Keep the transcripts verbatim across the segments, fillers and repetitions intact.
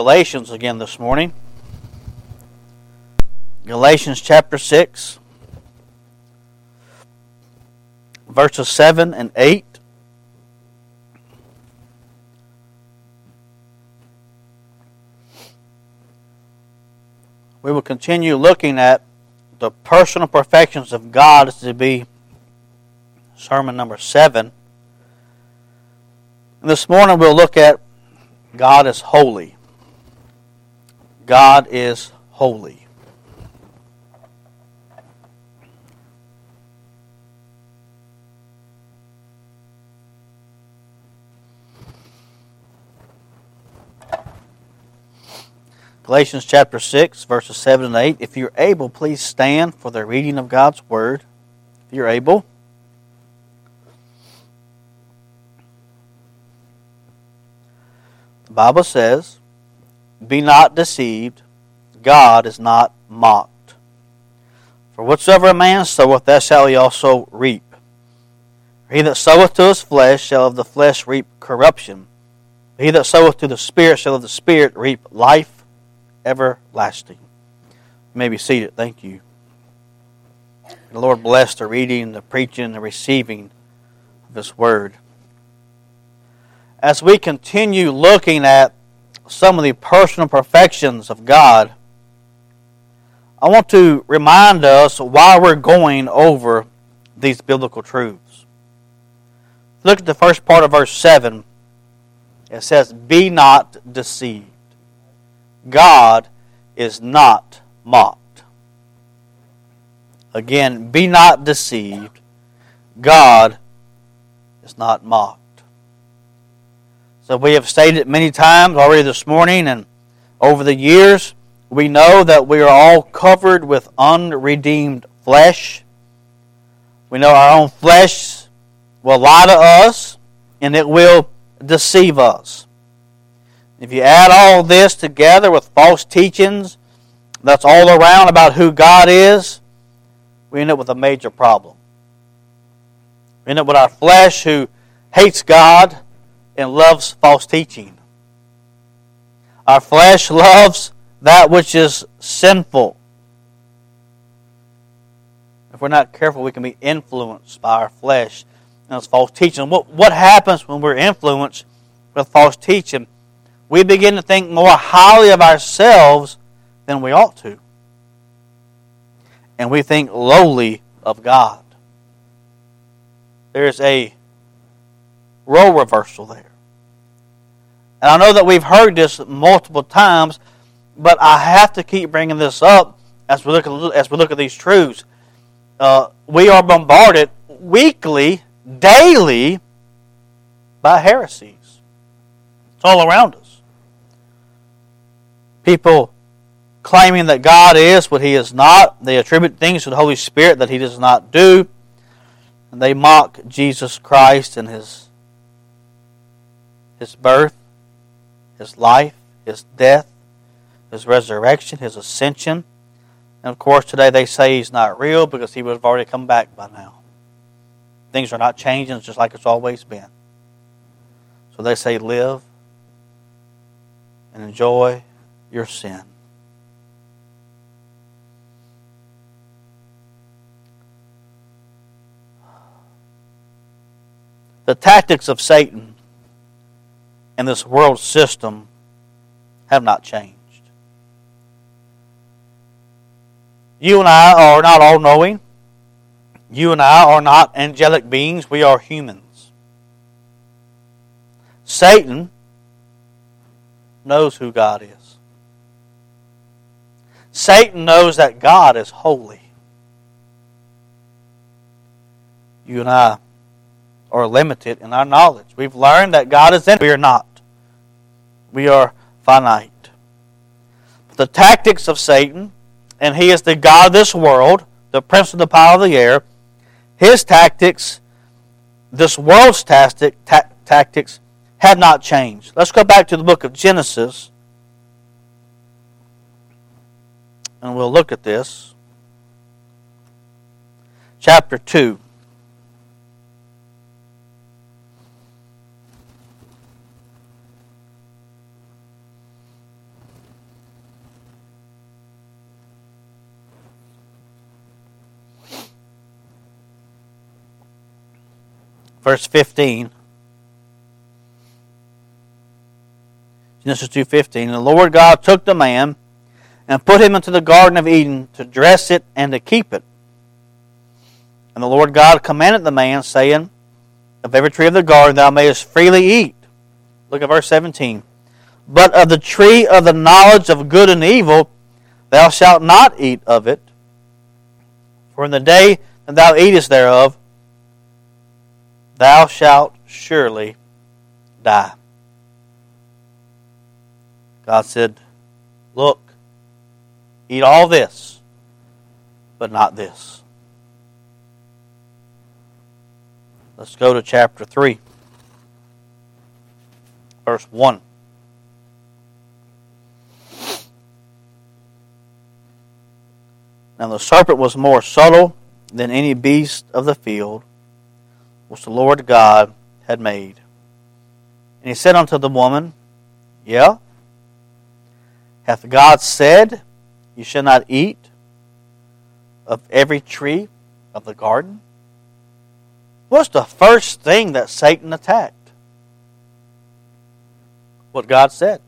Galatians again this morning. Galatians chapter six, verses seven and eight. We will continue looking at the personal perfections of God. This is to be sermon number seven. And this morning we'll look at God is holy. God is holy. Galatians chapter six, verses seven and eight. If you're able, please stand for the reading of God's Word. If you're able. The Bible says, "Be not deceived, God is not mocked. For whatsoever a man soweth, that shall he also reap. He that soweth to his flesh shall of the flesh reap corruption. He that soweth to the Spirit shall of the Spirit reap life everlasting." You may be seated. Thank you. The Lord bless the reading, the preaching, and the receiving of His Word. As we continue looking at some of the personal perfections of God, I want to remind us why we're going over these biblical truths. Look at the first part of verse seven. It says, "Be not deceived. God is not mocked." Again, be not deceived. God is not mocked. So we have stated it many times already this morning, and over the years, we know that we are all covered with unredeemed flesh. We know our own flesh will lie to us, and it will deceive us. If you add all this together with false teachings that's all around about who God is, we end up with a major problem. We end up with our flesh who hates God and loves false teaching. Our flesh loves that which is sinful. If we're not careful, we can be influenced by our flesh and its false teaching. What, what happens when we're influenced with false teaching? We begin to think more highly of ourselves than we ought to. And we think lowly of God. There's a role reversal there. And I know that we've heard this multiple times, but I have to keep bringing this up as we look at, as we look at these truths. Uh, we are bombarded weekly, daily, by heresies. It's all around us. People claiming that God is what He is not. They attribute things to the Holy Spirit that He does not do. And they mock Jesus Christ and His, His birth, His life, His death, His resurrection, His ascension. And of course today they say He's not real because He would have already come back by now. Things are not changing, it's just like it's always been. So they say live and enjoy your sin. The tactics of Satan and this world system have not changed. You and I are not all-knowing. You and I are not angelic beings. We are humans. Satan knows who God is. Satan knows that God is holy. You and I are limited in our knowledge. We've learned that God is in. We are not. We are finite. The tactics of Satan, and he is the god of this world, the prince of the power of the air, his tactics, this world's tactic, ta- tactics, have not changed. Let's go back to the book of Genesis, and we'll look at this. Chapter two. verse fifteen. Genesis two fifteen. And the Lord God took the man and put him into the Garden of Eden to dress it and to keep it. And the Lord God commanded the man, saying, of every tree of the garden thou mayest freely eat. Look at verse seventeen. But of the tree of the knowledge of good and evil thou shalt not eat of it. For in the day that thou eatest thereof, thou shalt surely die. God said, look, eat all this, but not this. Let's go to chapter three, verse one. Now the serpent was more subtle than any beast of the field which the Lord God had made. And he said unto the woman, Yeah, hath God said, You shall not eat of every tree of the garden? What's the first thing that Satan attacked? What God said.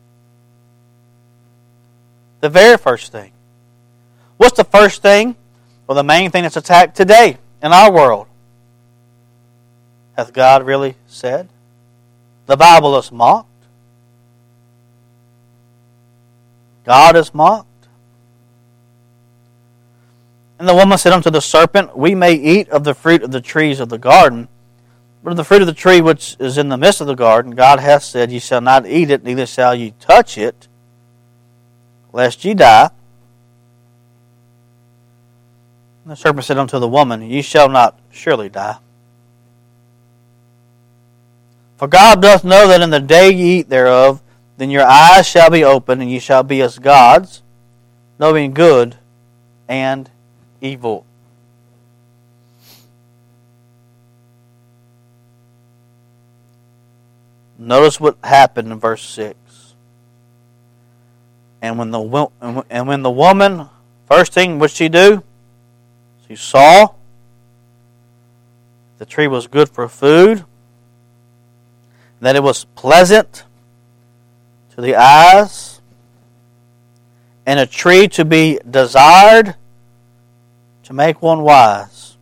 The very first thing. What's the first thing, or the main thing that's attacked today in our world? Hath God really said? The Bible is mocked. God is mocked. And the woman said unto the serpent, We may eat of the fruit of the trees of the garden, but of the fruit of the tree which is in the midst of the garden, God hath said, Ye shall not eat it, neither shall ye touch it, lest ye die. And the serpent said unto the woman, Ye shall not surely die. For God doth know that in the day ye eat thereof, then your eyes shall be opened, and ye shall be as gods, knowing good and evil. Notice what happened in verse six. And when the and when the woman, first thing what she do? She saw the tree was good for food, that it was pleasant to the eyes, and a tree to be desired to make one wise.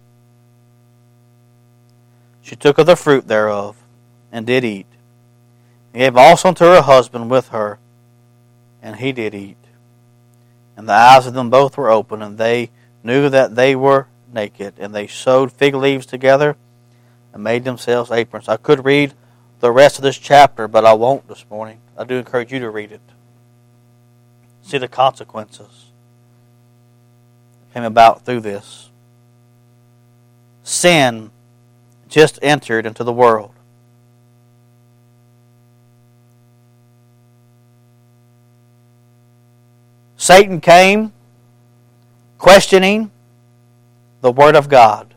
She took of the fruit thereof, and did eat, and gave also unto her husband with her, and he did eat. And the eyes of them both were open, and they knew that they were naked, and they sewed fig leaves together, and made themselves aprons. I could read the rest of this chapter, but I won't this morning. I do encourage you to read it. See the consequences that came about through this. Sin just entered into the world. Satan came questioning the Word of God.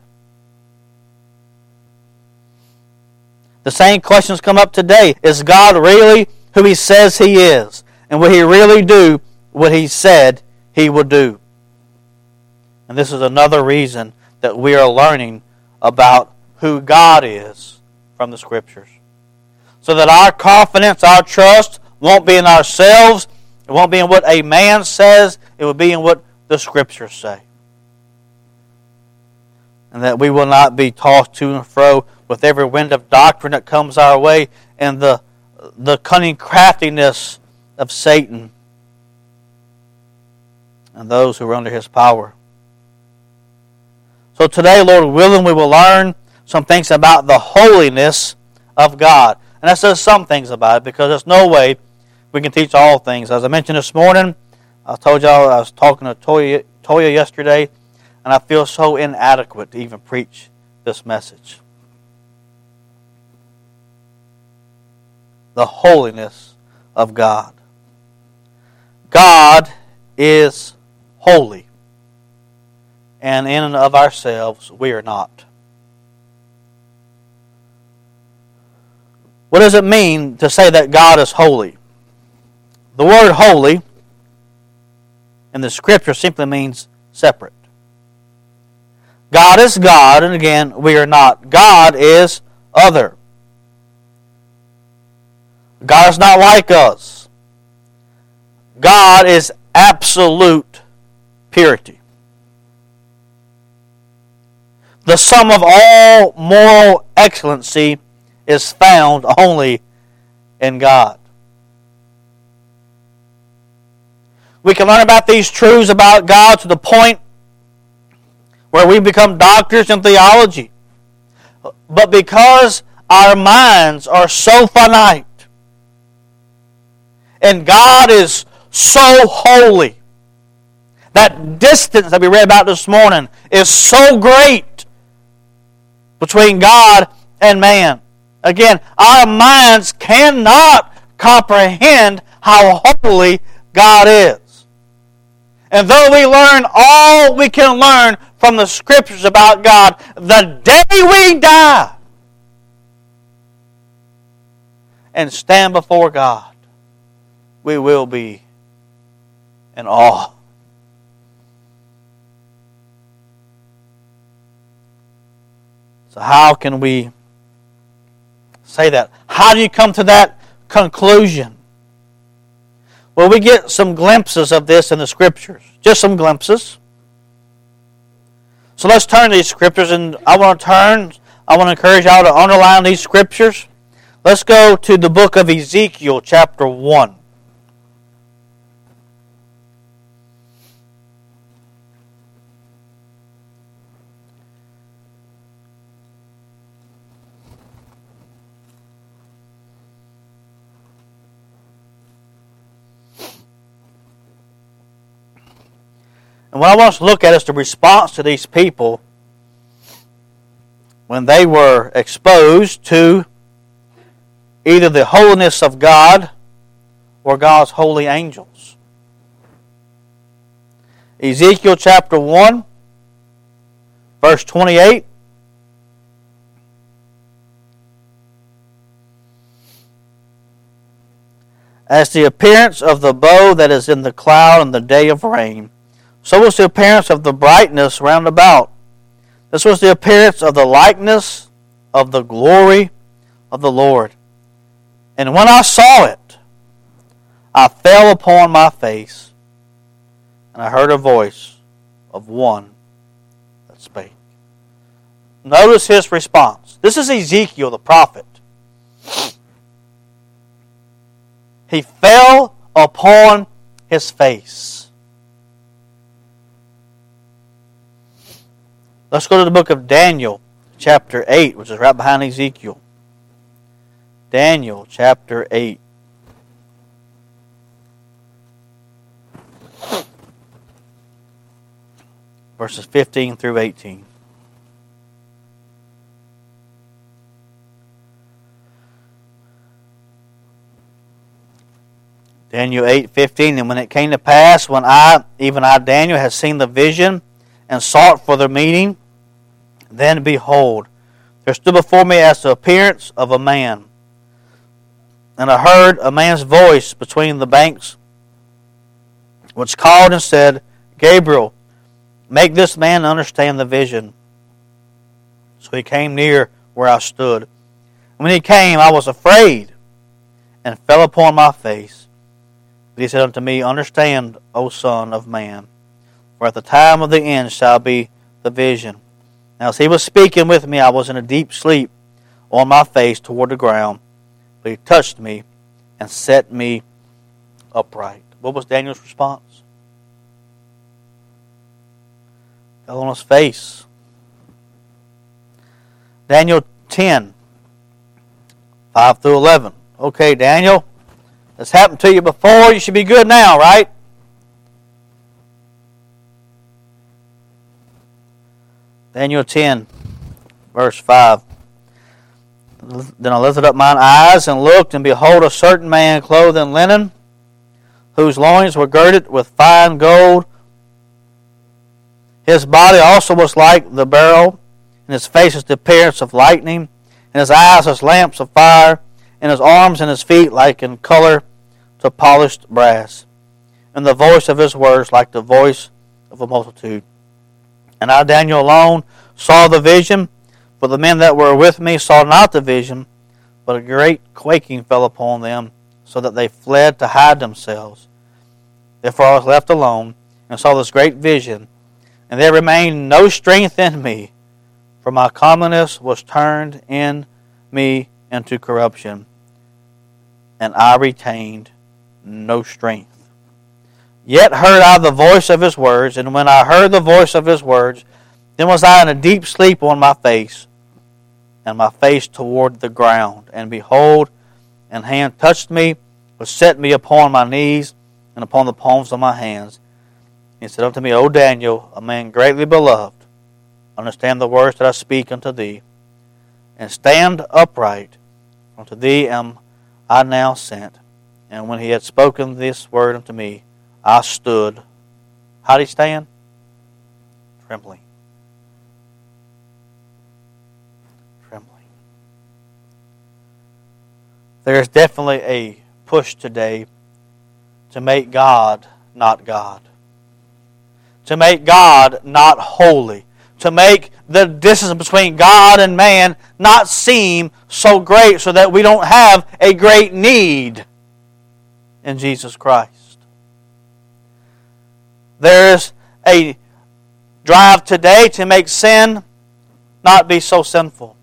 The same questions come up today. Is God really who He says He is? And will He really do what He said He would do? And this is another reason that we are learning about who God is from the Scriptures. So that our confidence, our trust won't be in ourselves. It won't be in what a man says. It will be in what the Scriptures say. And that we will not be tossed to and fro with every wind of doctrine that comes our way, and the, the cunning craftiness of Satan and those who are under his power. So today, Lord willing, we will learn some things about the holiness of God. And that says some things about it, because there's no way we can teach all things. As I mentioned this morning, I told y'all I was talking to Toya, Toya yesterday, and I feel so inadequate to even preach this message. The holiness of God. God is holy. And in and of ourselves, we are not. What does it mean to say that God is holy? The word holy in the Scripture simply means separate. God is God, and again, we are not. God is other. God is not like us. God is absolute purity. The sum of all moral excellency is found only in God. We can learn about these truths about God to the point where we become doctors in theology. But because our minds are so finite, and God is so holy, that distance that we read about this morning is so great between God and man. Again, our minds cannot comprehend how holy God is. And though we learn all we can learn from the Scriptures about God, the day we die and stand before God, we will be in awe. So how can we say that? How do you come to that conclusion? Well, we get some glimpses of this in the Scriptures. Just some glimpses. So let's turn to these Scriptures, and I want to turn, I want to encourage y'all to underline these Scriptures. Let's go to the book of Ezekiel, chapter one. And what I want us to look at is the response to these people when they were exposed to either the holiness of God or God's holy angels. Ezekiel chapter one, verse twenty-eight. As the appearance of the bow that is in the cloud in the day of rain, so was the appearance of the brightness round about. This was the appearance of the likeness of the glory of the Lord. And when I saw it, I fell upon my face, and I heard a voice of one that spake. Notice his response. This is Ezekiel the prophet. He fell upon his face. Let's go to the book of Daniel, chapter eight, which is right behind Ezekiel. Daniel, chapter eight. Verses fifteen through eighteen. Daniel eight fifteen. And when it came to pass, when I, even I, Daniel, had seen the vision and sought for the meeting, then behold, there stood before me as the appearance of a man. And I heard a man's voice between the banks, which called and said, Gabriel, make this man understand the vision. So he came near where I stood. And when he came, I was afraid and fell upon my face. But he said unto me, Understand, O son of man, for at the time of the end shall be the vision. Now as he was speaking with me, I was in a deep sleep on my face toward the ground. But he touched me and set me upright. What was Daniel's response? Fell on his face. Daniel ten, five through eleven. Okay, Daniel, this happened to you before. You should be good now, right? Daniel ten, verse five. Then I lifted up mine eyes and looked, and behold, a certain man clothed in linen, whose loins were girded with fine gold. His body also was like the beryl, and his face as the appearance of lightning, and his eyes as lamps of fire, and his arms and his feet like in color to polished brass, and the voice of his words like the voice of a multitude. And I, Daniel, alone saw the vision, But the men that were with me saw not the vision, but a great quaking fell upon them, so that they fled to hide themselves. Therefore I was left alone, and saw this great vision, and there remained no strength in me, for my comeliness was turned in me into corruption, and I retained no strength. Yet heard I the voice of his words, and when I heard the voice of his words, then was I in a deep sleep on my face, and my face toward the ground. And behold, an hand touched me, which set me upon my knees, and upon the palms of my hands. He said unto me, O Daniel, a man greatly beloved, understand the words that I speak unto thee, and stand upright. Unto thee am I now sent. And when he had spoken this word unto me, I stood. How did he stand? Trembling. Trembling. There is definitely a push today to make God not God. To make God not holy. To make the distance between God and man not seem so great, so that we don't have a great need in Jesus Christ. There's a drive today to make sin not be so sinful.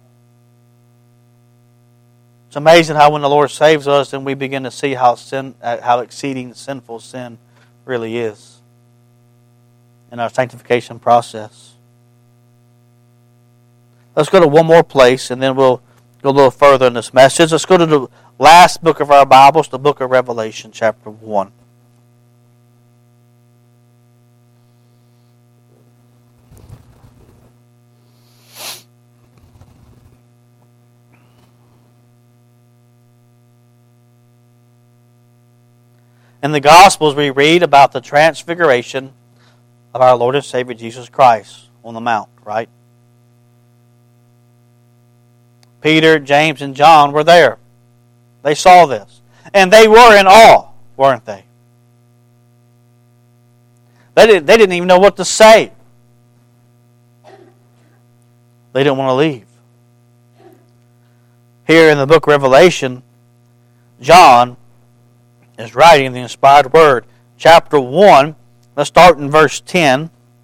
It's amazing how when the Lord saves us, then we begin to see how sin, how exceeding sinful sin really is in our sanctification process. Let's go to one more place, and then we'll go a little further in this message. Let's go to the last book of our Bibles, the book of Revelation, chapter one. In the Gospels, we read about the transfiguration of our Lord and Savior Jesus Christ on the mount, right? Peter, James, and John were there. They saw this. And they were in awe, weren't they? They didn't, they didn't even know what to say. They didn't want to leave. Here in the book of Revelation, John is writing the inspired word. Chapter one, let's start in verse ten.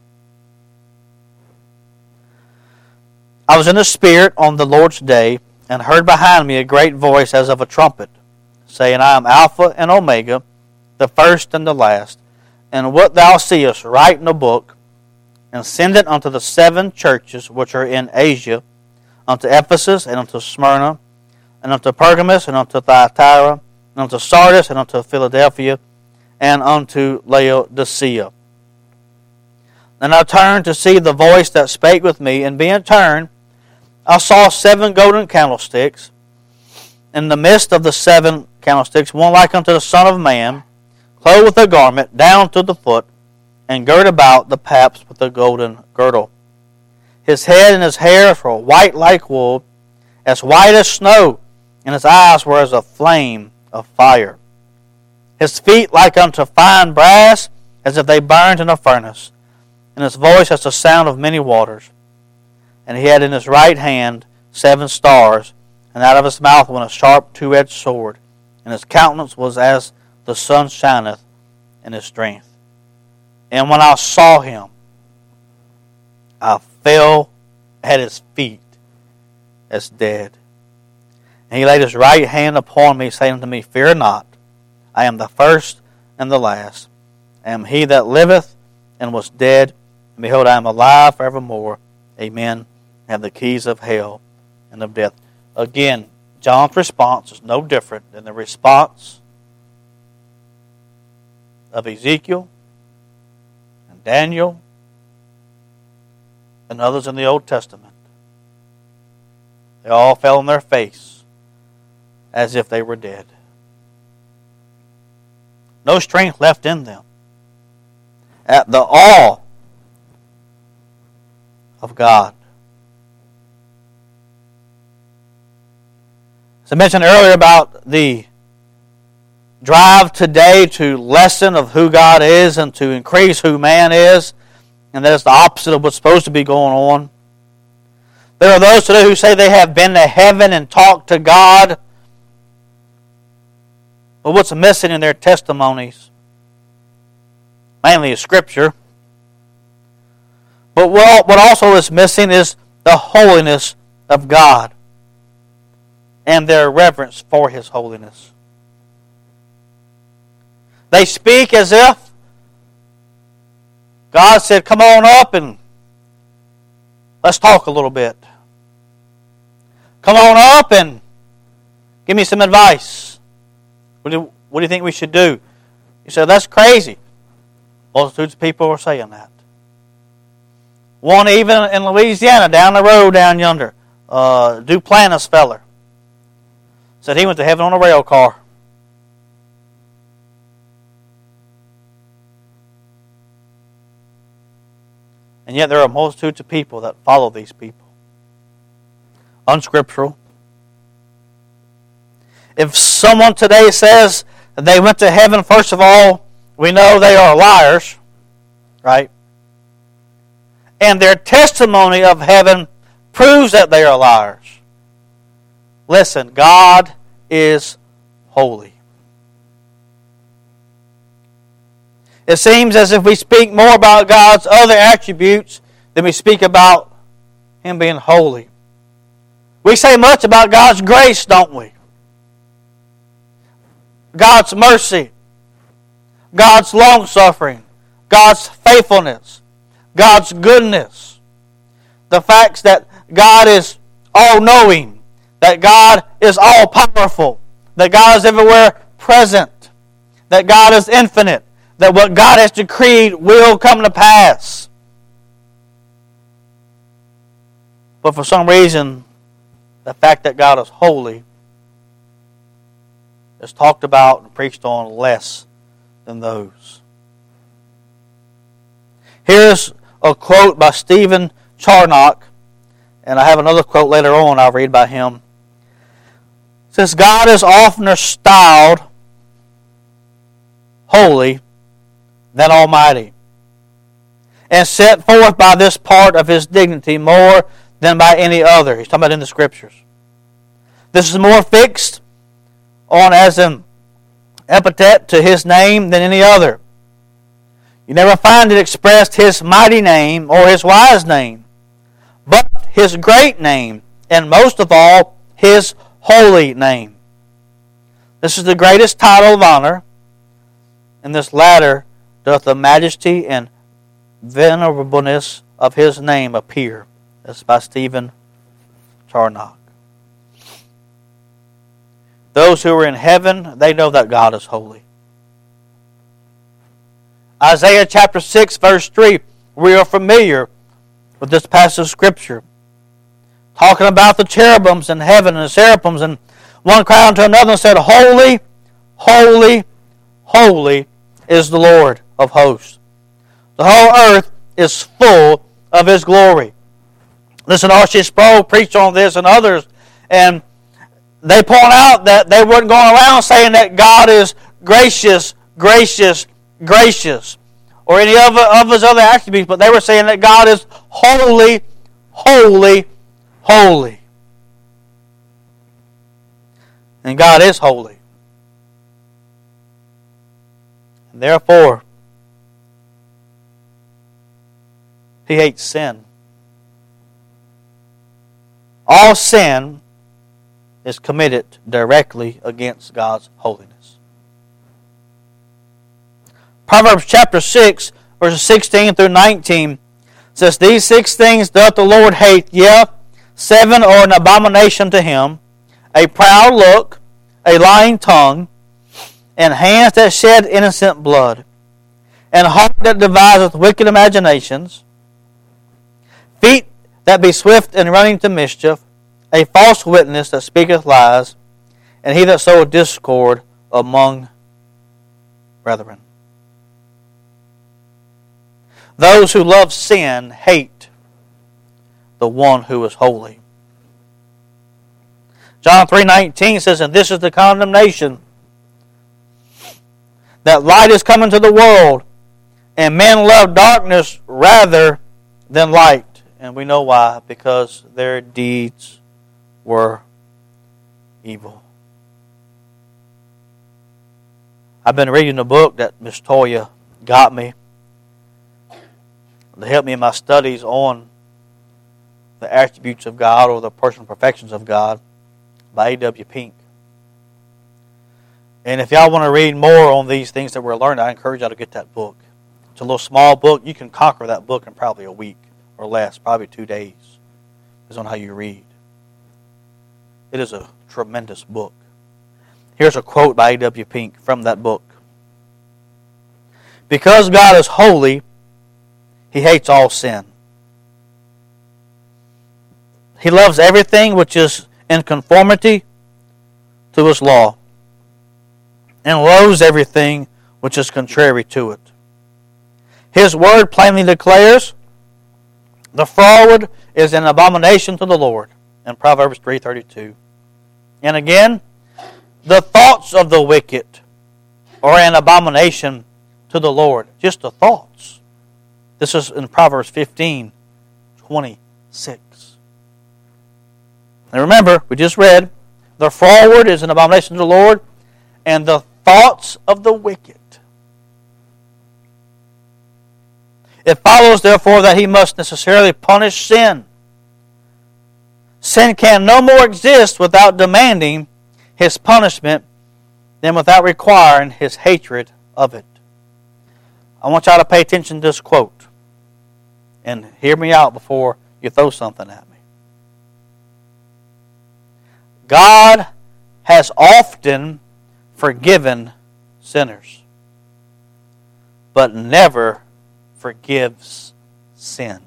I was in the Spirit on the Lord's day, and heard behind me a great voice as of a trumpet, saying, I am Alpha and Omega, the first and the last. And what thou seest, write in a book, and send it unto the seven churches which are in Asia, unto Ephesus, and unto Smyrna, and unto Pergamos, and unto Thyatira, and unto Sardis, and unto Philadelphia, and unto Laodicea. Then I turned to see the voice that spake with me, and being turned, I saw seven golden candlesticks. In the midst of the seven candlesticks, one like unto the Son of Man, clothed with a garment down to the foot, and girt about the paps with a golden girdle. His head and his hair were white like wool, as white as snow, and his eyes were as a flame of fire. His feet like unto fine brass, as if they burned in a furnace, and his voice as the sound of many waters. And he had in his right hand seven stars, and out of his mouth went a sharp two-edged sword, and his countenance was as the sun shineth in his strength. And when I saw him, I fell at his feet as dead. And he laid his right hand upon me, saying unto me, Fear not, I am the first and the last. I am he that liveth and was dead, and behold, I am alive forevermore. Amen. I have the keys of hell and of death. Again, John's response is no different than the response of Ezekiel and Daniel and others in the Old Testament. They all fell on their face as if they were dead. No strength left in them. At the awe of God. As I mentioned earlier about the drive today to lessen of who God is and to increase who man is, and that is the opposite of what's supposed to be going on. There are those today who say they have been to heaven and talked to God. But what's missing in their testimonies? Mainly is Scripture. But what also is missing is the holiness of God and their reverence for His holiness. They speak as if God said, come on up and let's talk a little bit. Come on up and give me some advice. What do, what do you think we should do? You said, that's crazy. Multitudes of people are saying that. One even in Louisiana, down the road down yonder, uh, Duplantis feller, said he went to heaven on a rail car. And yet there are multitudes of people that follow these people. Unscriptural. If someone today says that they went to heaven, first of all, we know they are liars, right? And their testimony of heaven proves that they are liars. Listen, God is holy. It seems as if we speak more about God's other attributes than we speak about Him being holy. We say much about God's grace, don't we? God's mercy, God's long-suffering, God's faithfulness, God's goodness. The facts that God is all-knowing, that God is all-powerful, that God is everywhere present, that God is infinite, that what God has decreed will come to pass. But for some reason, the fact that God is holy is talked about and preached on less than those. Here's a quote by Stephen Charnock, and I have another quote later on I'll read by him. It says, God is oftener styled holy than almighty, and set forth by this part of His dignity more than by any other. He's talking about in the Scriptures. This is more fixed on as an epithet to His name than any other. You never find it expressed His mighty name or His wise name, but His great name, and most of all, His holy name. This is the greatest title of honor, and this latter doth the majesty and venerableness of His name appear. That's by Stephen Charnock. Those who are in heaven, they know that God is holy. Isaiah chapter six, verse three, we are familiar with this passage of Scripture. Talking about the cherubims in heaven and the seraphims, and one cried unto another and said, Holy, holy, holy is the Lord of hosts. The whole earth is full of His glory. Listen, R C Sproul preached on this and others, and they point out that they weren't going around saying that God is gracious, gracious, gracious, or any of, of His other attributes, but they were saying that God is holy, holy, holy. And God is holy. And therefore, He hates sin. All sin is committed directly against God's holiness. Proverbs chapter six, verses sixteen through nineteen says, These six things doth the Lord hate, yea, seven are an abomination to Him, a proud look, a lying tongue, and hands that shed innocent blood, and heart that deviseth wicked imaginations, feet that be swift in running to mischief, a false witness that speaketh lies, and he that soweth discord among brethren. Those who love sin hate the one who is holy. John three nineteen says, And this is the condemnation, that light is come into the world, and men love darkness rather than light. and we know why. Because their deeds were evil. I've been reading a book that Miss Toya got me to help me in my studies on the attributes of God or the personal perfections of God by A W Pink. And if y'all want to read more on these things that we're learning, I encourage y'all to get that book. It's a little small book. You can conquer that book in probably a week or less, probably two days. Depends on how you read. It is a tremendous book. Here's a quote by A W Pink from that book. Because God is holy, He hates all sin. He loves everything which is in conformity to His law, and loathes everything which is contrary to it. His word plainly declares, the froward is an abomination to the Lord, in Proverbs three thirty-two. And again, the thoughts of the wicked are an abomination to the Lord. Just the thoughts. This is in Proverbs fifteen twenty-six. And remember, we just read, the froward is an abomination to the Lord, and the thoughts of the wicked. It follows, therefore, that He must necessarily punish sin. Sin can no more exist without demanding His punishment than without requiring His hatred of it. I want y'all to pay attention to this quote and hear me out before you throw something at me. God has often forgiven sinners, but never forgives sin.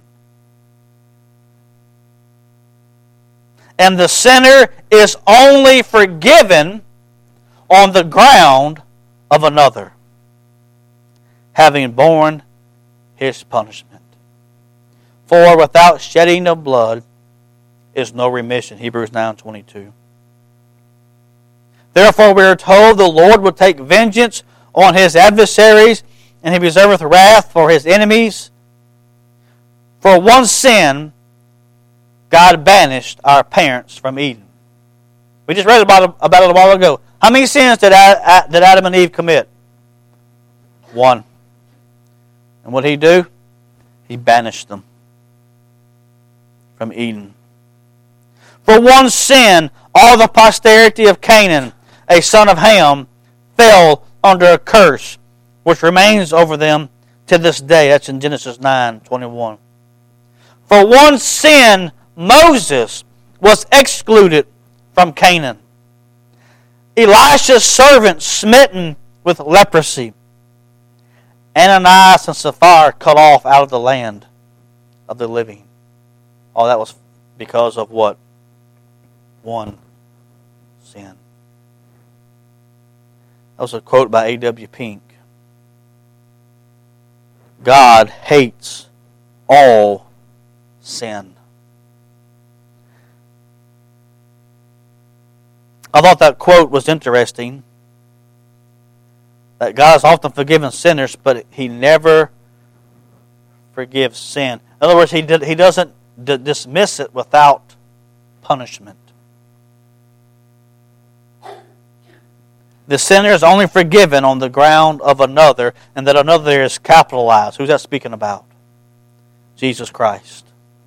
And the sinner is only forgiven on the ground of another, having borne his punishment. For without shedding of blood is no remission. Hebrews nine twenty-two. Therefore we are told the Lord will take vengeance on His adversaries, and He reserveth wrath for His enemies. For one sin, God banished our parents from Eden. We just read about it, about it a while ago. How many sins did Adam and Eve commit? One. And what did He do? He banished them from Eden. For one sin, all the posterity of Canaan, a son of Ham, fell under a curse, which remains over them to this day. That's in Genesis nine twenty-one. For one sin, Moses was excluded from Canaan. Elisha's servant smitten with leprosy. Ananias and Sapphira cut off out of the land of the living. All that was because of what? One sin. That was a quote by A W Pink. God hates all sin. I thought that quote was interesting. That God has often forgiven sinners, but He never forgives sin. In other words, He did, He doesn't d- dismiss it without punishment. The sinner is only forgiven on the ground of another, and that another is capitalized. Who's that speaking about? Jesus Christ.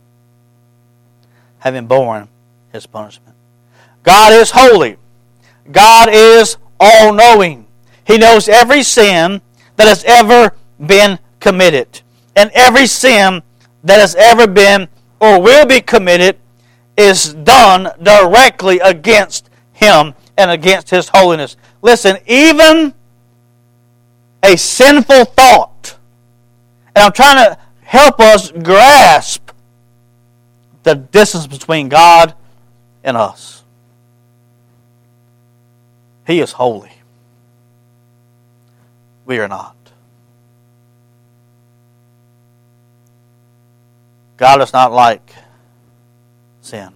Having borne His punishment. God is holy. God is all-knowing. He knows every sin that has ever been committed. And every sin that has ever been or will be committed is done directly against Him and against His holiness. Listen, even a sinful thought, and I'm trying to help us grasp the distance between God and us. He is holy. We are not. God is not like sin.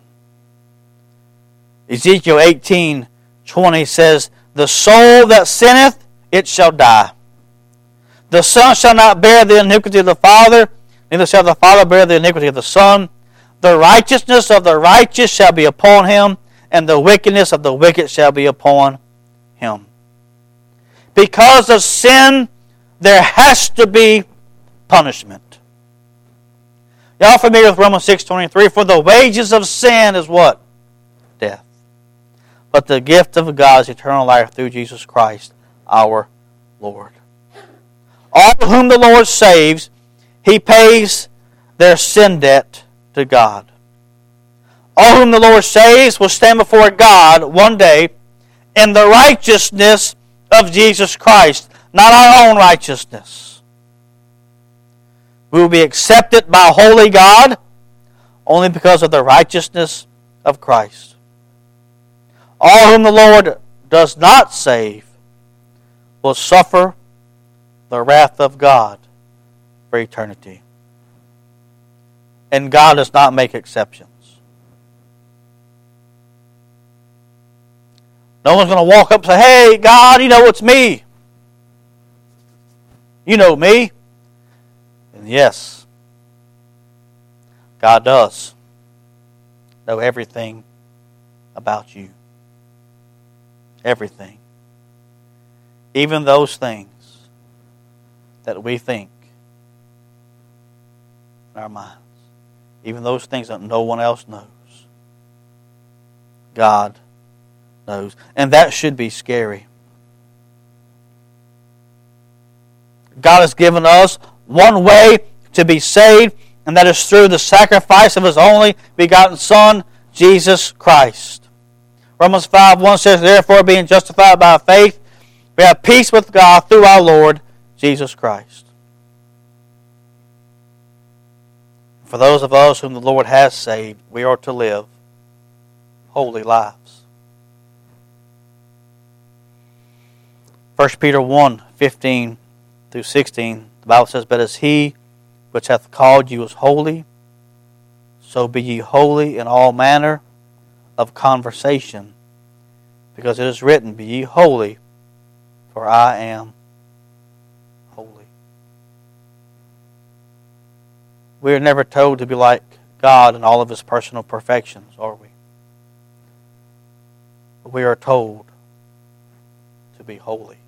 Ezekiel eighteen twenty says, the soul that sinneth, it shall die. The son shall not bear the iniquity of the father, neither shall the father bear the iniquity of the son, The righteousness of the righteous shall be upon him, and the wickedness of the wicked shall be upon him. Because of sin, there has to be punishment. Y'all familiar with Romans six twenty-three? For the wages of sin is what? Death. But the gift of God is eternal life through Jesus Christ, our Lord. All whom the Lord saves, He pays their sin debt to God. All whom the Lord saves will stand before God one day in the righteousness of Jesus Christ, not our own righteousness. We will be accepted by holy God only because of the righteousness of Christ. All whom the Lord does not save will suffer the wrath of God for eternity. And God does not make exceptions. No one's going to walk up and say, hey, God, you know it's me. You know me. And yes, God does know everything about you. Everything. Even those things that we think in our minds. Even those things that no one else knows. God knows. And that should be scary. God has given us one way to be saved, and that is through the sacrifice of His only begotten Son, Jesus Christ. Romans five one says, therefore, being justified by faith, we have peace with God through our Lord Jesus Christ. For those of us whom the Lord has saved, we are to live holy lives. First Peter one fifteen through sixteen, the Bible says, but as He which hath called you is holy, so be ye holy in all manner of conversation, because it is written, be ye holy, for I am holy. We are never told to be like God in all of His personal perfections, are we? But we are told to be holy.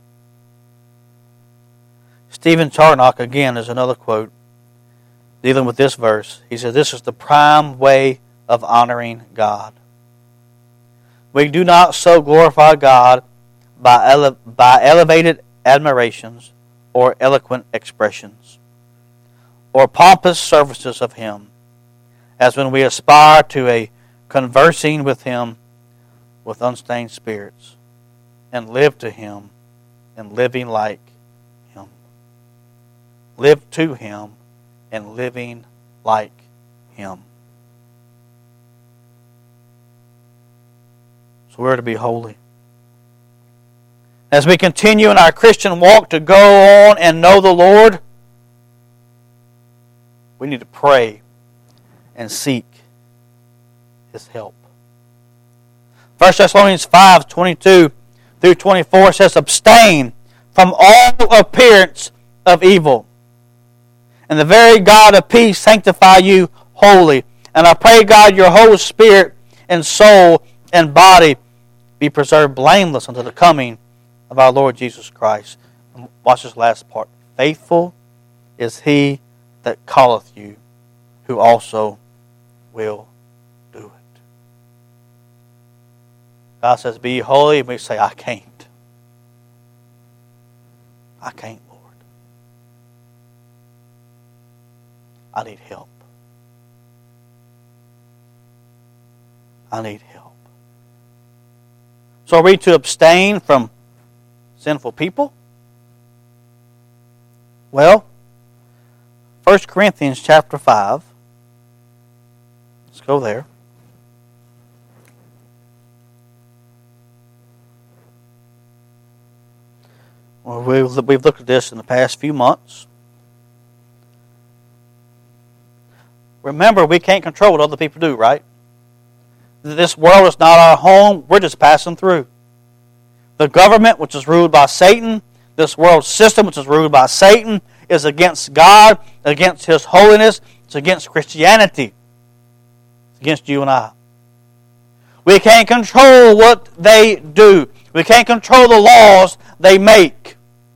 Stephen Charnock, again, is another quote dealing with this verse. He says, this is the prime way of honoring God. We do not so glorify God by, ele- by elevated admirations or eloquent expressions or pompous services of Him, as when we aspire to a conversing with Him with unstained spirits and live to Him and living like Him. Live to Him and living like Him. So we're to be holy. As we continue in our Christian walk to go on and know the Lord, we need to pray and seek His help. First Thessalonians five twenty-two through twenty-four says, abstain from all appearance of evil. And the very God of peace sanctify you wholly. And I pray, God, your whole spirit and soul and body be preserved blameless unto the coming of our Lord Jesus Christ. And watch this last part. Faithful is He that calleth you, who also will do it. God says, be holy, and we say, I can't. I can't, Lord. I need help. I need help. So are we to abstain from sinful people? Well, First Corinthians chapter five. Let's go there. Well, we've, we've looked at this in the past few months. Remember, we can't control what other people do, right? This world is not our home. We're just passing through. The government, which is ruled by Satan, this world system, which is ruled by Satan, is against God, against His holiness. It's against Christianity. against you and I. We can't control what they do. We can't control the laws they make.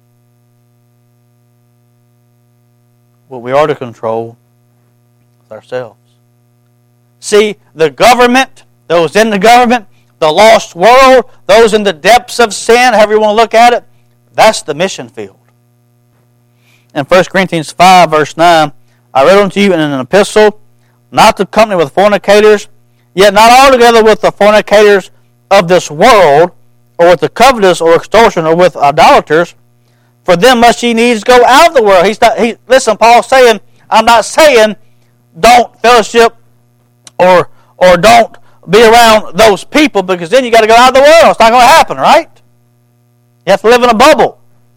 What we are to control is ourselves. See, the government, those in the government, the lost world, those in the depths of sin, however you want to look at it, that's the mission field. In First Corinthians five, verse nine, I read unto you in an epistle, not to company with fornicators, yet not altogether with the fornicators of this world, or with the covetous, or extortion, or with idolaters, for them must ye needs go out of the world. He's not. He listen. Paul's saying, I'm not saying don't fellowship or or don't be around those people, because then you got to go out of the world. It's not going to happen, right? You have to live in a bubble.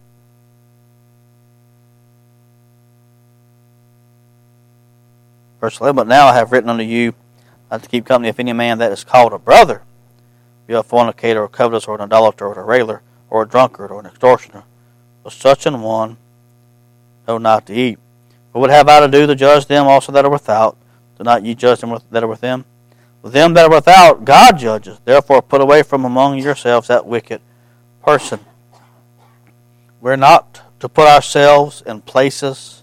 Verse eleven, but now I have written unto you not to keep company if any man that is called a brother be a fornicator, or covetous, or an idolater, or a railer, or a drunkard, or an extortioner. But such an one know not to eat. But what have I to do to judge them also that are without? Do not ye judge them that are with them? With them that are without, God judges. Therefore put away from among yourselves that wicked person. We're not to put ourselves in places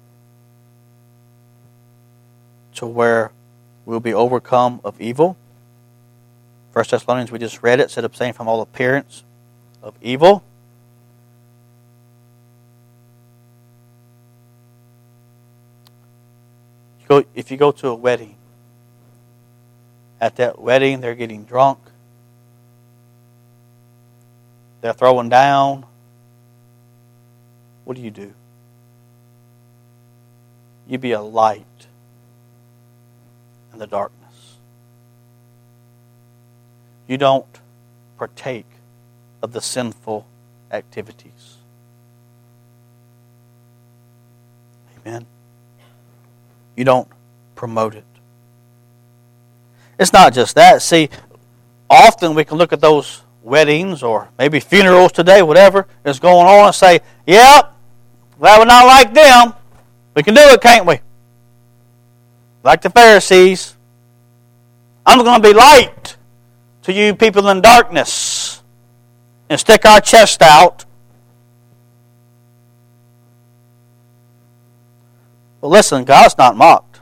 to where we'll be overcome of evil. First Thessalonians, we just read it, said abstain from all appearance of evil. You go, if you go to a wedding, at that wedding they're getting drunk, they're throwing down, what do you do? You be a light in the darkness. You don't partake of the sinful activities. Amen. You don't promote it. It's not just that. See, often we can look at those weddings or maybe funerals today, whatever is going on, and say, yep, glad we're not like them. We can do it, can't we? Like the Pharisees. I'm going to be light to you people in darkness and stick our chest out. Well, listen, God's not mocked.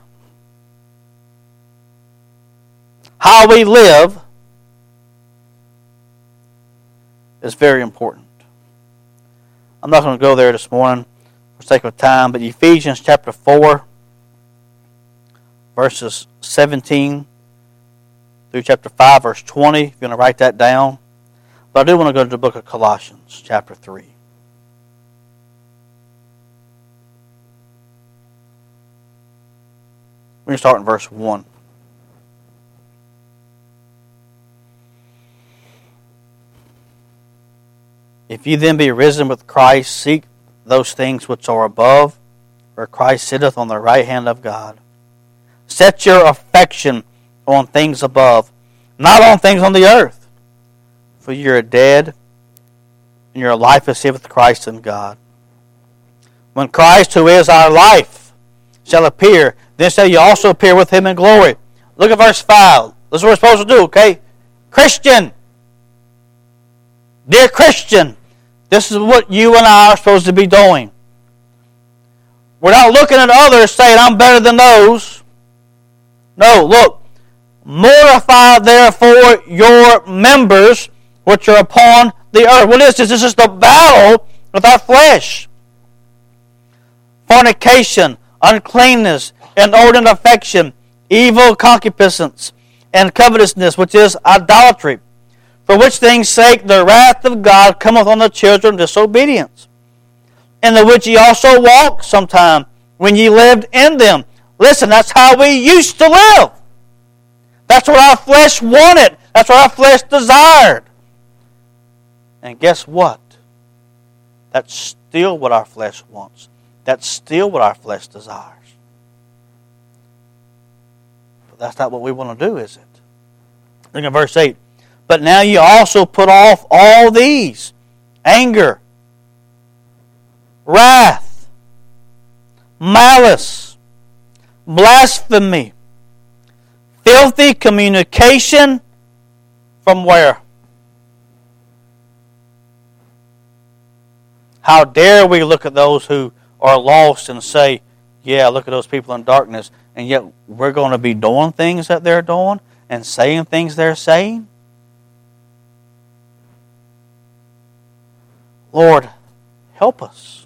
How we live is very important. I'm not going to go there this morning for sake of time, but Ephesians chapter four, verses seventeen through chapter five, verse twenty, if you want to write that down. But I do want to go to the book of Colossians, chapter three. We're going to start in verse one. If ye then be risen with Christ, seek those things which are above, where Christ sitteth on the right hand of God. Set your affection on things above, not on things on the earth. For you are dead, and your life is hid with Christ in God. When Christ, who is our life, shall appear, then shall you also appear with him in glory. Look at verse five. This is what we're supposed to do, okay? Christian. Dear Christian, this is what you and I are supposed to be doing. We're not looking at others saying, I'm better than those. No, look. Mortify therefore your members which are upon the earth. What is this? This is the battle with our flesh. Fornication, uncleanness, inordinate affection, evil concupiscence, and covetousness, which is idolatry. For which things sake the wrath of God cometh on the children of disobedience, in the which ye also walked sometime when ye lived in them. Listen, that's how we used to live. That's what our flesh wanted. That's what our flesh desired. And guess what? That's still what our flesh wants. That's still what our flesh desires. But that's not what we want to do, is it? Look at verse eight. But now you also put off all these: anger, wrath, malice, blasphemy, Filthy communication from where? How dare we look at those who are lost and say, yeah, look at those people in darkness, and yet we're going to be doing things that they're doing and saying things they're saying? Lord, help us.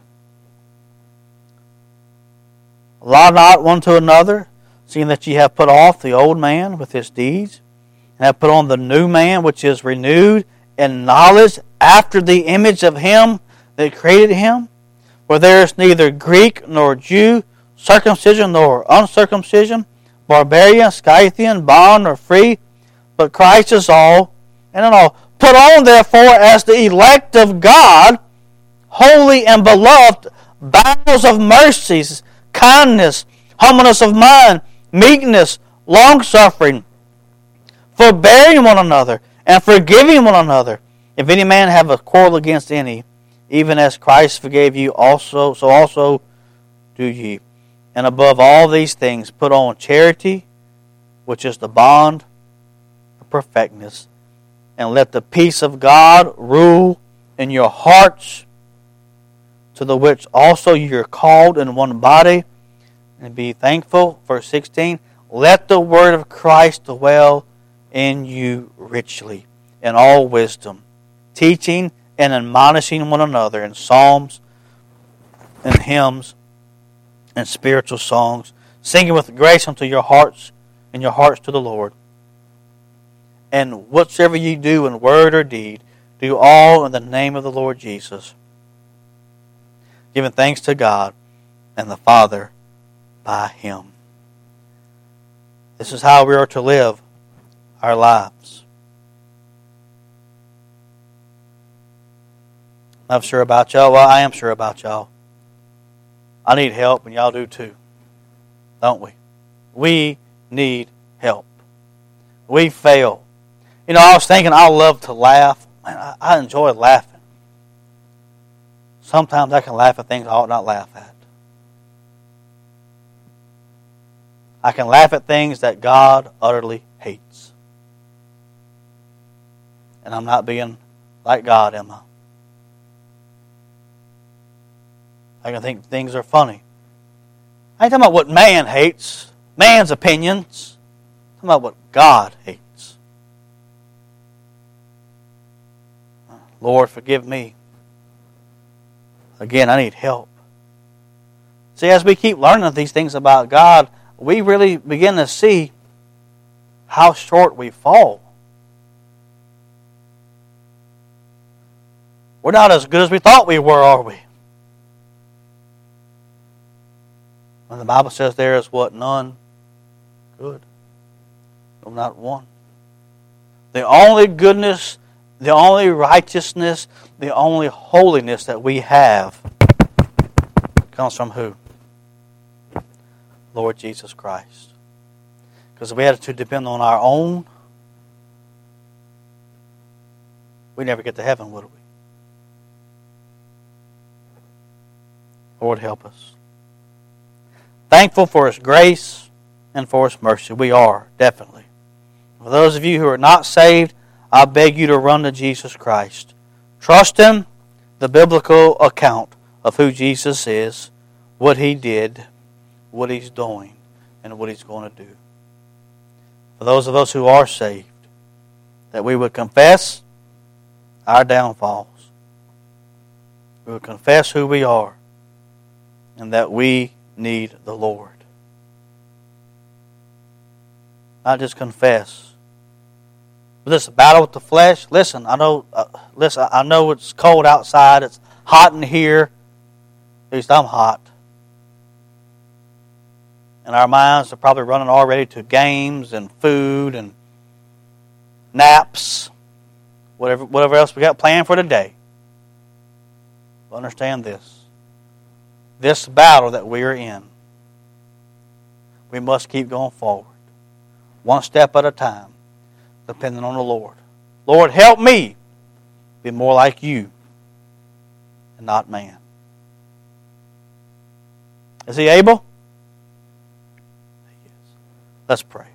Lie not one to another, seeing that ye have put off the old man with his deeds, and have put on the new man, which is renewed in knowledge after the image of him that created him. For there is neither Greek nor Jew, circumcision nor uncircumcision, barbarian, Scythian, bond or free, but Christ is all and in all. Put on therefore as the elect of God, holy and beloved, bowels of mercies, kindness, humbleness of mind, meekness, longsuffering, forbearing one another, and forgiving one another. If any man have a quarrel against any, even as Christ forgave you also, so also do ye. And above all these things, put on charity, which is the bond of perfectness. And let the peace of God rule in your hearts, to the which also you are called in one body. And be thankful. Verse sixteen, let the word of Christ dwell in you richly, in all wisdom, teaching and admonishing one another in psalms and hymns and spiritual songs, singing with grace unto your hearts and your hearts to the Lord. And whatsoever ye do in word or deed, do all in the name of the Lord Jesus, giving thanks to God and the Father by him. This is how we are to live our lives. I'm sure about y'all. Well, I am sure about y'all. I need help, and y'all do too. Don't we? We need help. We fail. You know, I was thinking I love to laugh. Man, I, I enjoy laughing. Sometimes I can laugh at things I ought not laugh at. I can laugh at things that God utterly hates. And I'm not being like God, am I? I can think things are funny. I ain't talking about what man hates, man's opinions. I'm talking about what God hates. Lord, forgive me. Again, I need help. See, as we keep learning these things about God, we really begin to see how short we fall. We're not as good as we thought we were, are we? When the Bible says there is what? None good. No, not one. The only goodness, the only righteousness, the only holiness that we have comes from who? Lord Jesus Christ. Because if we had to depend on our own, we'd never get to heaven, would we? Lord, help us. Thankful for His grace and for His mercy. We are, definitely. For those of you who are not saved, I beg you to run to Jesus Christ. Trust Him, the biblical account of who Jesus is, what He did, what He's doing, and what He's going to do. For those of us who are saved, that we would confess our downfalls. We would confess who we are, and that we need the Lord. Not just confess. But this battle with the flesh, listen, I know uh, listen, I know it's cold outside, it's hot in here. At least I'm hot. And our minds are probably running already to games and food and naps, whatever whatever else we got planned for today. But understand this. This battle that we are in, we must keep going forward. One step at a time, depending on the Lord. Lord, help me be more like you and not man. Is He able? He is. Let's pray.